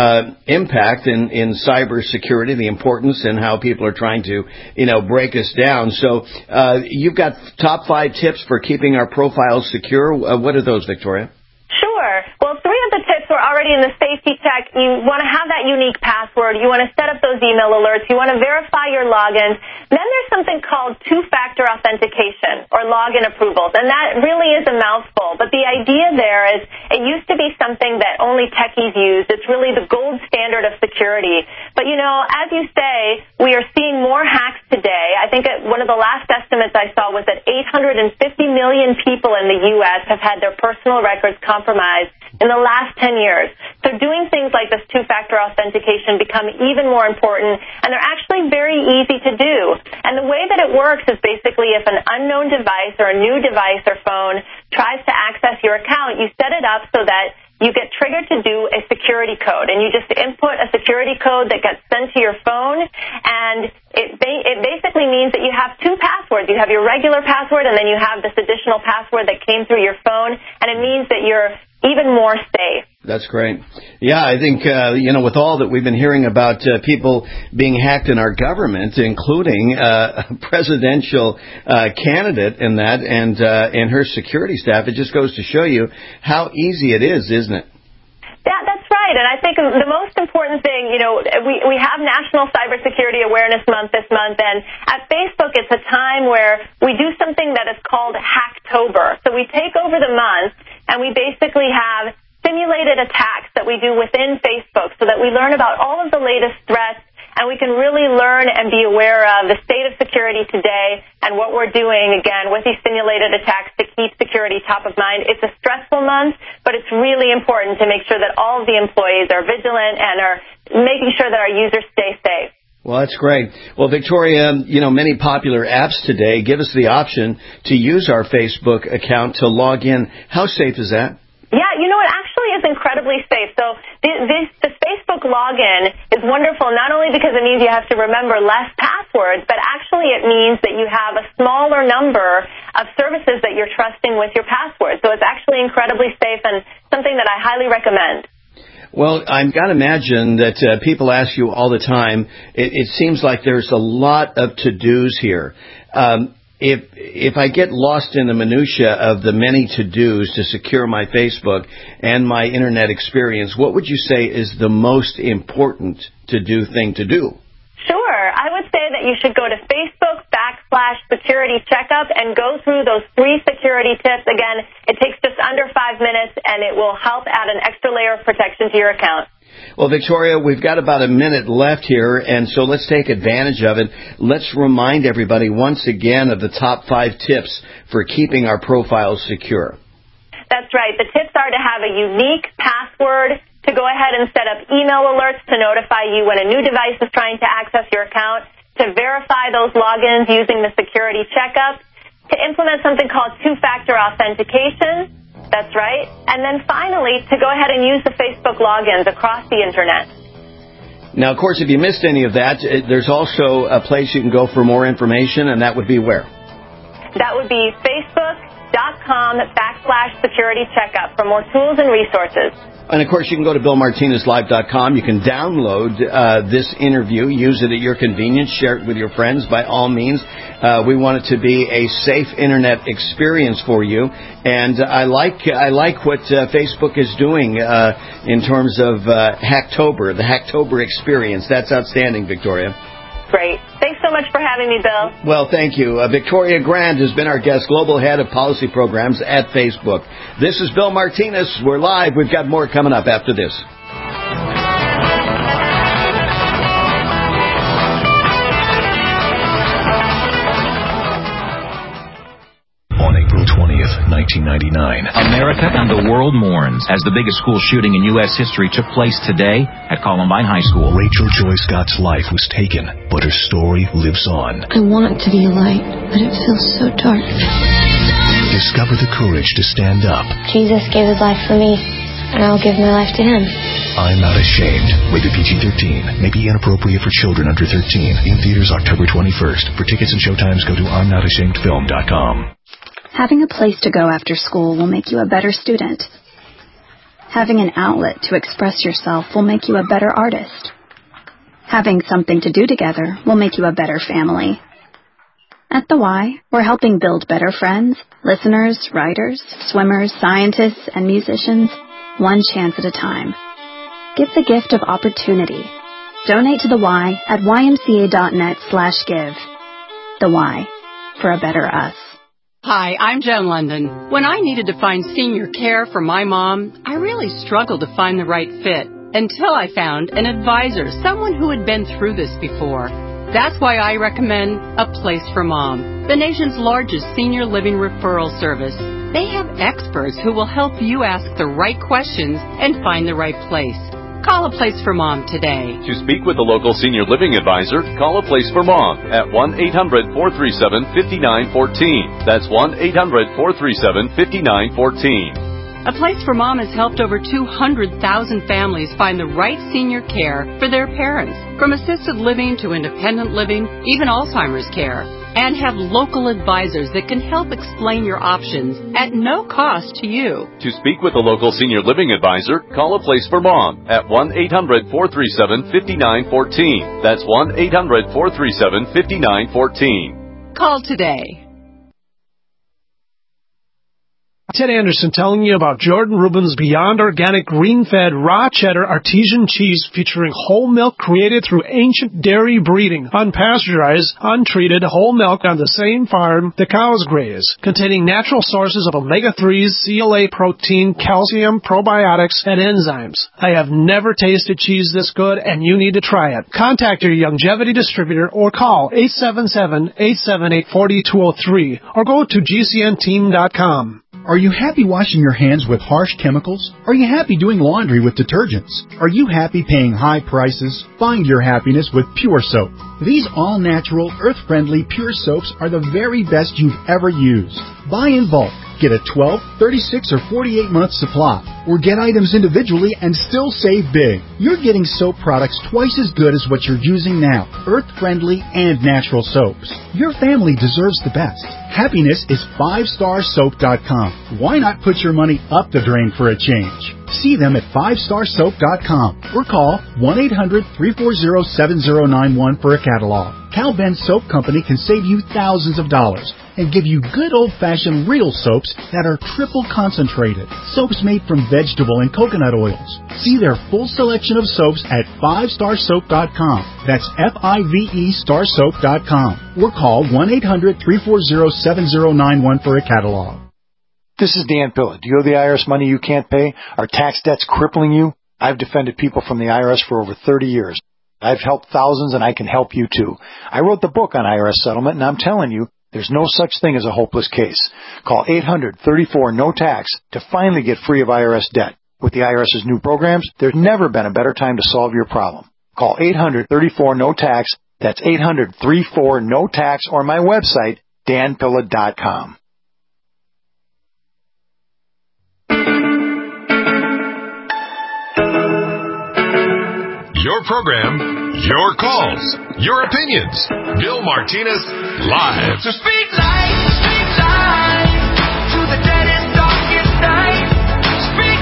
impact in cybersecurity, the importance and how people are trying to, break us down. So you've got top 5 tips for keeping our profiles secure. What are those, Victoria? Sure. Well, 3 of the tips were already in the safety check. You want to have that unique password. You want to set up those email alerts. You want to verify your logins. Then there's something called 2-factor authentication or login approvals, and that really is a mouthful. But the idea there is it used to be something that only techies used. It's really the gold standard of security. But, as you say, we are seeing more hacks today. I think one of the last estimates I saw was that 850 million people in the U.S. have had their personal records compromised in the last 10 years. So doing things like this 2-factor authentication become even more important, and they're actually very easy to do. And the way that it works is basically if an unknown device or a new device or phone tries to access your account, you set it up so that you get triggered to do a security code, and you just input a security code that gets sent to your phone, and it basically means that you have 2 passwords. You have your regular password, and then you have this additional password that came through your phone, and it means that you're even more safe. That's great. Yeah, I think, with all that we've been hearing about people being hacked in our government, including a presidential candidate in that and her security staff, it just goes to show you how easy it is, isn't it? Yeah, that's right. And I think the most important thing, we have National Cybersecurity Awareness Month this month, and at Facebook it's a time where we do something that is called Hacktober. So we take over the month and we basically have simulated attacks that we do within Facebook so that we learn about all of the latest threats and we can really learn and be aware of the state of security today and what we're doing, again, with these simulated attacks to keep security top of mind. It's a stressful month, but it's really important to make sure that all of the employees are vigilant and are making sure that our users stay safe. Well, that's great. Well, Victoria, many popular apps today give us the option to use our Facebook account to log in. How safe is that? Yeah, it actually is incredibly safe. So the Facebook login is wonderful, not only because it means you have to remember less passwords, but actually it means that you have a smaller number of services that you're trusting with your password. So it's actually incredibly safe and something that I highly recommend. Well, I've got to imagine that people ask you all the time. It seems like there's a lot of to-dos here. If I get lost in the minutia of the many to-dos to secure my Facebook and my Internet experience, what would you say is the most important to-do thing to do? Sure. I would say that you should go to Facebook.com/security checkup and go through those 3 security tips. Again, it takes just under 5 minutes, and it will help add an extra layer of protection to your account. Well, Victoria, we've got about a minute left here, and so let's take advantage of it. Let's remind everybody once again of the top 5 tips for keeping our profiles secure. That's right. The tips are to have a unique password, to go ahead and set up email alerts to notify you when a new device is trying to access your account, to verify those logins using the security checkup, to implement something called two-factor authentication. That's right. And then finally, to go ahead and use the Facebook logins across the Internet. Now, of course, if you missed any of that, there's also a place you can go for more information, and that would be where? That would be Facebook.com/security checkup for more tools and resources. And, of course, you can go to BillMartinezLive.com. You can download this interview, use it at your convenience, share it with your friends by all means. We want it to be a safe Internet experience for you. And I like what Facebook is doing in terms of Hacktober, the Hacktober experience. That's outstanding, Victoria. Great. Thanks so much for having me, Bill. Well, thank you. Victoria Grand has been our guest, Global Head of Policy Programs at Facebook. This is Bill Martinez. We're live. We've got more coming up after this. On April 20th, 1999, America and the world mourns as the biggest school shooting in U.S. history took place today at Columbine High School. Rachel Joy Scott's life was taken, but her story lives on. I want to be a light, but it feels so dark. Discover the courage to stand up. Jesus gave his life for me, and I'll give my life to him. I'm Not Ashamed. Rated PG-13. May be inappropriate for children under 13. In theaters October 21st. For tickets and showtimes, go to I'mNotAshamedFilm.com. Having a place to go after school will make you a better student. Having an outlet to express yourself will make you a better artist. Having something to do together will make you a better family. At the Y, we're helping build better friends, listeners, writers, swimmers, scientists, and musicians, one chance at a time. Give the gift of opportunity. Donate to the Y at ymca.net/give. The Y, for a better us. Hi, I'm Joan London. When I needed to find senior care for my mom, I really struggled to find the right fit until I found an advisor, someone who had been through this before. That's why I recommend A Place for Mom, the nation's largest senior living referral service. They have experts who will help you ask the right questions and find the right place. Call A Place for Mom today. To speak with a local senior living advisor, call A Place for Mom at 1-800-437-5914. That's 1-800-437-5914. A Place for Mom has helped over 200,000 families find the right senior care for their parents, from assisted living to independent living, even Alzheimer's care, and have local advisors that can help explain your options at no cost to you. To speak with a local senior living advisor, call A Place for Mom at 1-800-437-5914. That's 1-800-437-5914. Call today. Ted Anderson telling you about Jordan Rubin's Beyond Organic Green-Fed Raw Cheddar Artesian Cheese featuring whole milk created through ancient dairy breeding, unpasteurized, untreated whole milk on the same farm the cows graze, containing natural sources of omega-3s, CLA protein, calcium, probiotics, and enzymes. I have never tasted cheese this good, and you need to try it. Contact your Youngevity distributor or call 877-878-4203 or go to gcnteam.com. Are you happy washing your hands with harsh chemicals? Are you happy doing laundry with detergents? Are you happy paying high prices? Find your happiness with Pure Soap. These all-natural, earth-friendly Pure Soaps are the very best you've ever used. Buy in bulk. Get a 12, 36, or 48-month supply. Or get items individually and still save big. You're getting soap products twice as good as what you're using now. Earth-friendly and natural soaps. Your family deserves the best. Happiness is 5starsoap.com. Why not put your money up the drain for a change? See them at 5starsoap.com or call 1-800-340-7091 for a catalog. Cal Ben Soap Company can save you thousands of dollars and give you good old-fashioned real soaps that are triple concentrated. Soaps made from vegetable and coconut oils. See their full selection of soaps at 5starsoap.com. That's F-I-V-E starsoap.com. Or call 1-800-340-7091 for a catalog. This is Dan Pilla. Do you owe the IRS money you can't pay? Are tax debts crippling you? I've defended people from the IRS for over 30 years. I've helped thousands, and I can help you too. I wrote the book on IRS settlement, and I'm telling you, there's no such thing as a hopeless case. Call 800-34-NO-TAX to finally get free of IRS debt. With the IRS's new programs, there's never been a better time to solve your problem. Call 800-34-NO-TAX. That's 800-34-NO-TAX, or my website, danpilla.com. Your program, your calls, your opinions. Bill Martinez, live. So speak light to the deadest, darkest night. Speak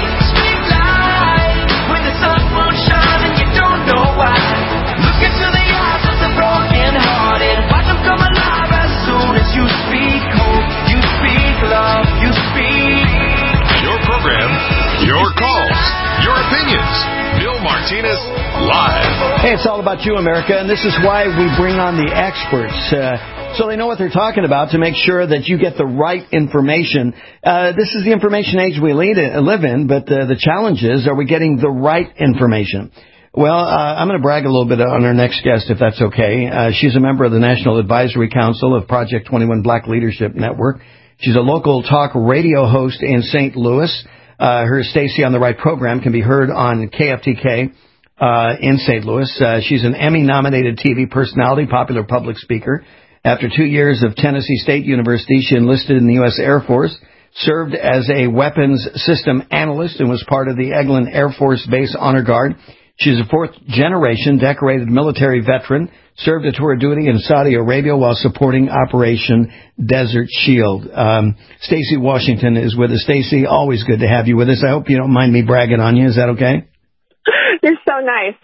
light, when the sun won't shine and you don't know why. Look into the eyes of the broken hearted. Watch them come alive as soon as you speak hope, you speak love, you speak. Your program, your calls, your opinions. Bill Martinez, live. Hey, it's all about you, America, and this is why we bring on the experts, so they know what they're talking about to make sure that you get the right information. This is the information age we live in, but the challenge is, are we getting the right information? Well, I'm going to brag a little bit on our next guest, if that's okay. She's a member of the National Advisory Council of Project 21 Black Leadership Network. She's a local talk radio host in St. Louis. Her Stacy on the Right program can be heard on KFTK in St. Louis. She's an Emmy-nominated TV personality, popular public speaker. After 2 years of Tennessee State University, she enlisted in the U.S. Air Force, served as a weapons system analyst, and was part of the Eglin Air Force Base Honor Guard. She's a fourth-generation decorated military veteran, served a tour of duty in Saudi Arabia while supporting Operation Desert Shield. Stacy Washington is with us. Stacy, always good to have you with us. I hope you don't mind me bragging on you. Is that okay? You're so nice.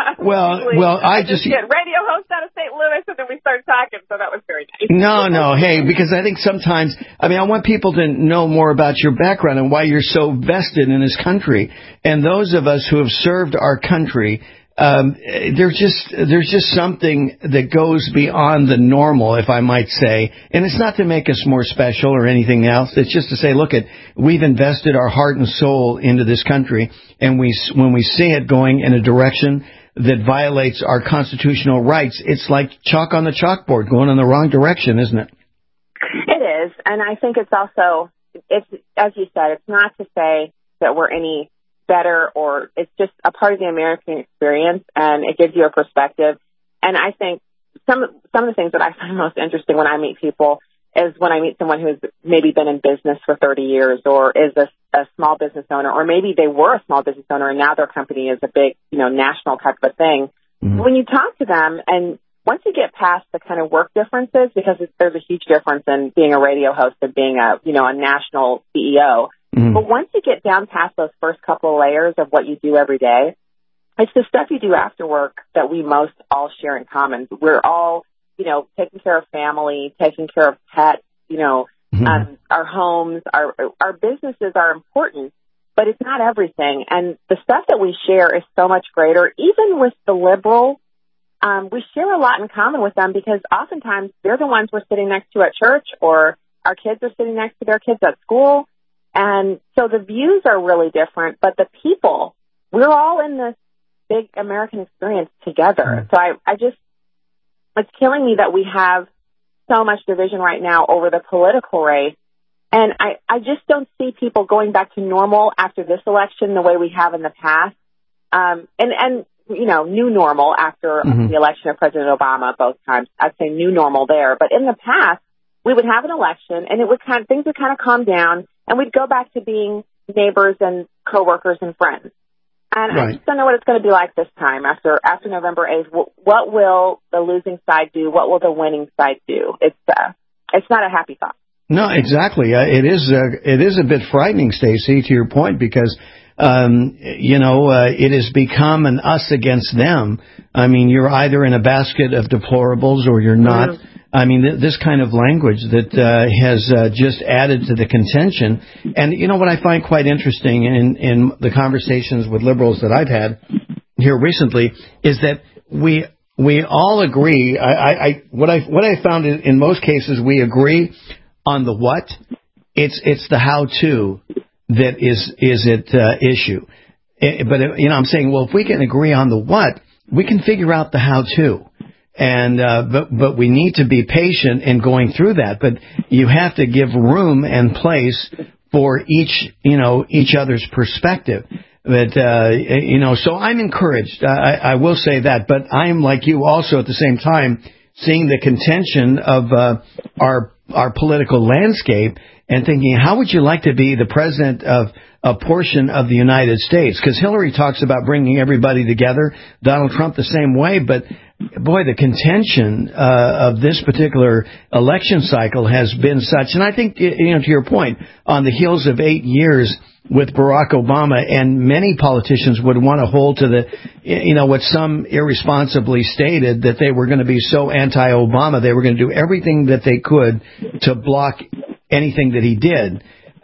Well, I just get radio host out of St. Louis, and then we started talking, so that was very nice. No, hey, because I think sometimes, I want people to know more about your background and why you're so vested in this country. And those of us who have served our country, there's just something that goes beyond the normal, if I might say. And it's not to make us more special or anything else. It's just to say, look, we've invested our heart and soul into this country, and when we see it going in a direction that violates our constitutional rights, it's like chalk on the chalkboard, going in the wrong direction, isn't it? It is, and I think it's also, as you said, it's not to say that we're any better, or it's just a part of the American experience, and it gives you a perspective. And I think some of the things that I find most interesting when I meet people is when I meet someone who's maybe been in business for 30 years or is a small business owner, or maybe they were a small business owner and now their company is a big, national type of a thing. Mm-hmm. When you talk to them, and once you get past the kind of work differences, because there's a huge difference in being a radio host and being a national CEO. Mm-hmm. But once you get down past those first couple of layers of what you do every day, it's the stuff you do after work that we most all share in common. We're all, taking care of family, taking care of pets, Our homes, our businesses are important, but it's not everything. And the stuff that we share is so much greater. Even with the liberals, we share a lot in common with them because oftentimes they're the ones we're sitting next to at church, or our kids are sitting next to their kids at school. And so the views are really different, but the people, we're all in this big American experience together. So it's killing me that we have so much division right now over the political race. And I just don't see people going back to normal after this election the way we have in the past. And new normal after the election of President Obama both times. I'd say new normal there. But in the past, we would have an election and things would kind of calm down and we'd go back to being neighbors and coworkers and friends. And I just don't know what it's going to be like this time after November 8th. What will the losing side do? What will the winning side do? It's not a happy thought. No, exactly. It is a bit frightening, Stacey, to your point, because it has become an us against them. I mean, you're either in a basket of deplorables or you're not. Mm-hmm. I mean, this kind of language that has just added to the contention. And what I find quite interesting in the conversations with liberals that I've had here recently is that we all agree. What I found in most cases, we agree on the what. It's the how-to that is at issue. But I'm saying, well, if we can agree on the what, we can figure out the how-to. And but we need to be patient in going through that. But you have to give room and place for each other's perspective. But so I'm encouraged. I will say that. But I'm like you also at the same time seeing the contention of our political landscape and thinking, how would you like to be the president of a portion of the United States? Because Hillary talks about bringing everybody together, Donald Trump the same way, but boy, the contention of this particular election cycle has been such, and I think, to your point, on the heels of 8 years with Barack Obama, and many politicians would want to hold to the, what some irresponsibly stated, that they were going to be so anti-Obama, they were going to do everything that they could to block anything that he did.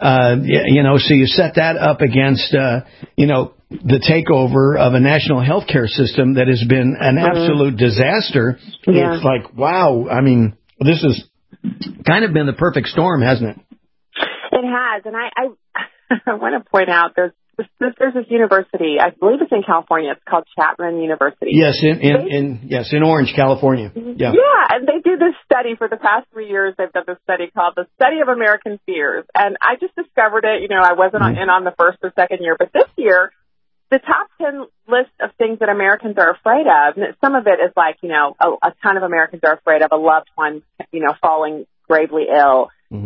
So you set that up against, the takeover of a national health care system that has been an absolute disaster. Yeah. It's like, wow, I mean, this has kind of been the perfect storm, hasn't it? It has, and I want to point out there's this university, I believe it's in California. It's called Chapman University. Yes, in Orange, California. Yeah, and they do this study for the past 3 years. They've done this study called the Study of American Fears, and I just discovered it. I wasn't in on the first or second year, but this year, the top 10 list of things that Americans are afraid of, and some of it is like, a ton of Americans are afraid of a loved one, falling gravely ill,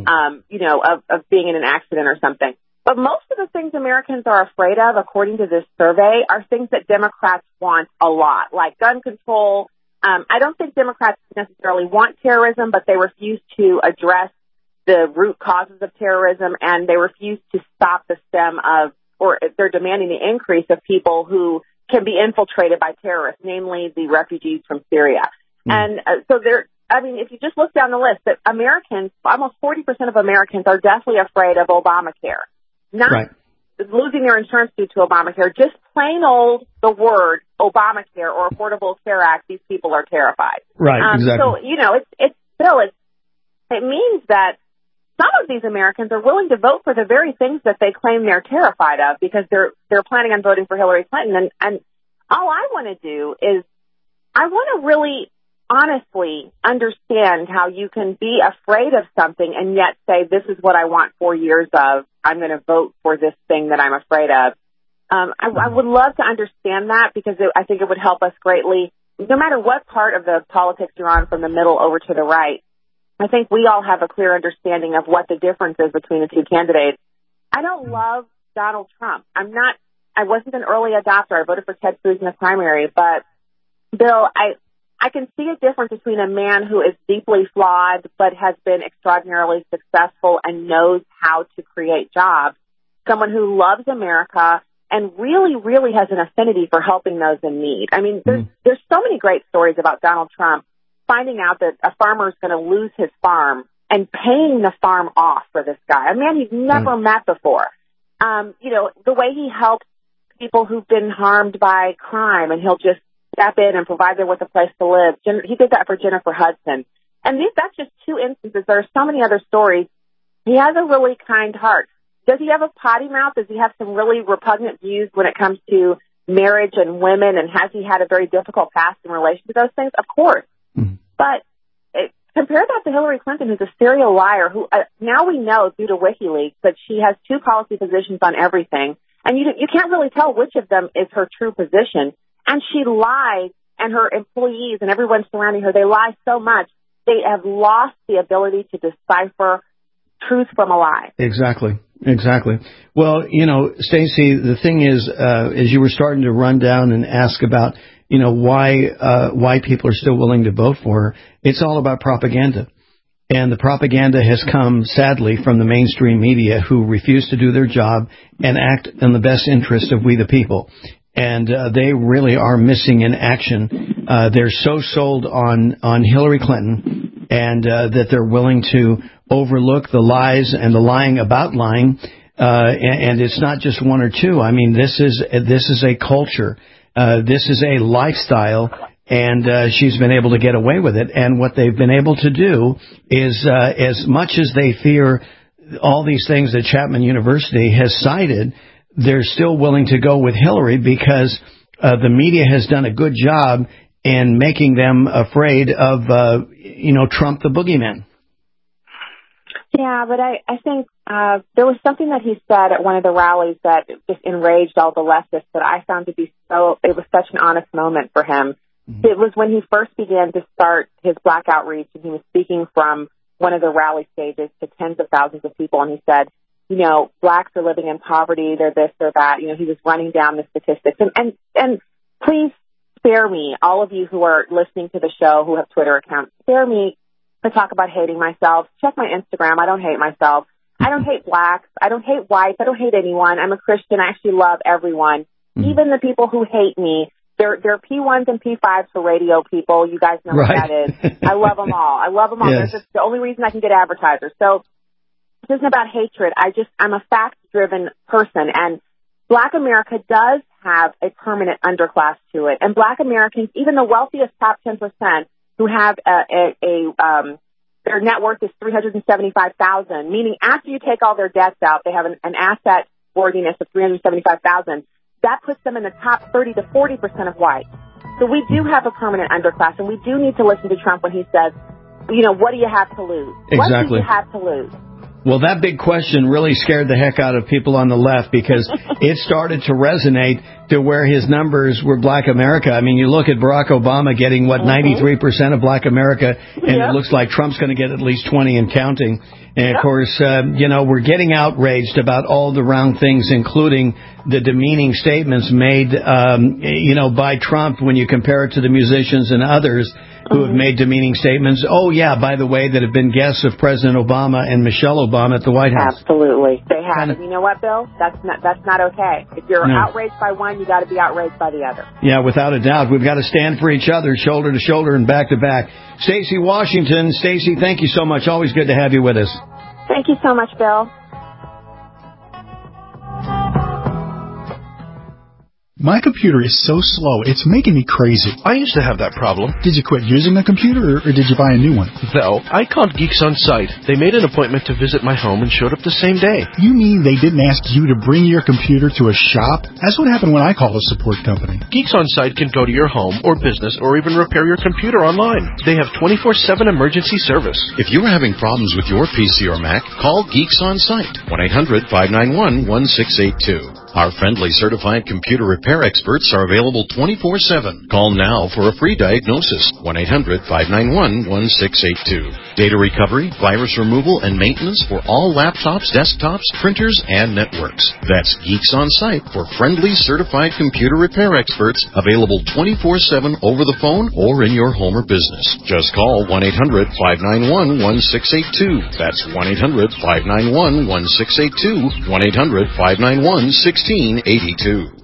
of being in an accident or something. But most of the things Americans are afraid of, according to this survey, are things that Democrats want a lot, like gun control. I don't think Democrats necessarily want terrorism, but they refuse to address the root causes of terrorism, and they refuse to stop the stem of, or they're demanding the increase of people who can be infiltrated by terrorists, namely the refugees from Syria. And so if you just look down the list, that Americans, almost 40% of Americans are deathly afraid of Obamacare. Not losing their insurance due to Obamacare, just plain old the word Obamacare or Affordable Care Act. These people are terrified. Right, exactly. So it means that some of these Americans are willing to vote for the very things that they claim they're terrified of because they're planning on voting for Hillary Clinton. And all I want to do is I want to really honestly understand how you can be afraid of something and yet say, this is what I want 4 years of. I'm going to vote for this thing that I'm afraid of. I would love to understand that because I think it would help us greatly, no matter what part of the politics you're on, from the middle over to the right. I think we all have a clear understanding of what the difference is between the two candidates. I don't love Donald Trump. I wasn't an early adopter. I voted for Ted Cruz in the primary, but Bill, I can see a difference between a man who is deeply flawed but has been extraordinarily successful and knows how to create jobs, someone who loves America and really, really has an affinity for helping those in need. I mean, there's so many great stories about Donald Trump finding out that a farmer is going to lose his farm and paying the farm off for this guy, a man he's never met before. The way he helps people who've been harmed by crime, and he'll just step in and provide them with a place to live. He did that for Jennifer Hudson. And that's just two instances. There are so many other stories. He has a really kind heart. Does he have a potty mouth? Does he have some really repugnant views when it comes to marriage and women? And has he had a very difficult past in relation to those things? Of course. But compare that to Hillary Clinton, who's a serial liar, who now we know through to WikiLeaks that she has two policy positions on everything. And you can't really tell which of them is her true position. And she lies, and her employees and everyone surrounding her, they lie so much, they have lost the ability to decipher truth from a lie. Exactly. Well, Stacey, the thing is, as you were starting to run down and ask about, why people are still willing to vote for her, it's all about propaganda. And the propaganda has come, sadly, from the mainstream media, who refuse to do their job and act in the best interest of we the people. And they really are missing in action. They're so sold on Hillary Clinton, and that they're willing to overlook the lies and the lying about lying. And it's not just one or two. I mean, this is a culture. This is a lifestyle. And she's been able to get away with it. And what they've been able to do is, as much as they fear all these things that Chapman University has cited, they're still willing to go with Hillary because the media has done a good job in making them afraid of, Trump the boogeyman. Yeah, but I think there was something that he said at one of the rallies that just enraged all the leftists that I found to be it was such an honest moment for him. It was when he first began to start his black outreach, and he was speaking from one of the rally stages to tens of thousands of people, and he said, blacks are living in poverty, they're this, they're that. He was running down the statistics. And please spare me, all of you who are listening to the show who have Twitter accounts, spare me to talk about hating myself. Check my Instagram. I don't hate myself. I don't hate blacks. I don't hate whites. I don't hate anyone. I'm a Christian. I actually love everyone. Even the people who hate me. They're P1s and P5s for radio people. You guys know what that is. I love them all. Yes. That's the only reason I can get advertisers. So this isn't about hatred. I'm a fact-driven person, and Black America does have a permanent underclass to it. And Black Americans, even the wealthiest top 10%, who have their net worth is $375,000, meaning after you take all their debts out, they have an asset worthiness of $375,000. That puts them in the top 30 to 40% of whites. So we do have a permanent underclass, and we do need to listen to Trump when he says, what do you have to lose? Exactly. What do you have to lose? Well, that big question really scared the heck out of people on the left because it started to resonate to where his numbers were Black America. I mean, you look at Barack Obama getting, 93% of Black America, and it looks like Trump's going to get at least 20 and counting. And, of course, we're getting outraged about all the wrong things, including the demeaning statements made, by Trump when you compare it to the musicians and others who have made demeaning statements. Oh, yeah, by the way, that have been guests of President Obama and Michelle Obama at the White House. Absolutely. They have. And you know what, Bill? That's not okay. If you're outraged by one, you got to be outraged by the other. Yeah, without a doubt. We've got to stand for each other, shoulder to shoulder and back to back. Stacey Washington. Stacey, thank you so much. Always good to have you with us. Thank you so much, Bill. My computer is so slow, it's making me crazy. I used to have that problem. Did you quit using the computer, or did you buy a new one? No, I called Geeks On Site. They made an appointment to visit my home and showed up the same day. You mean they didn't ask you to bring your computer to a shop? That's what happened when I called a support company. Geeks On Site can go to your home or business or even repair your computer online. They have 24/7 emergency service. If you're having problems with your PC or Mac, call Geeks On Site. 1-800-591-1682. Our friendly certified computer repair experts are available 24/7. Call now for a free diagnosis. 1-800-591-1682. Data recovery, virus removal, and maintenance for all laptops, desktops, printers, and networks. That's Geeks On Site for friendly certified computer repair experts available 24/7 over the phone or in your home or business. Just call 1-800-591-1682. That's 1-800-591-1682. 1-800-591-1682.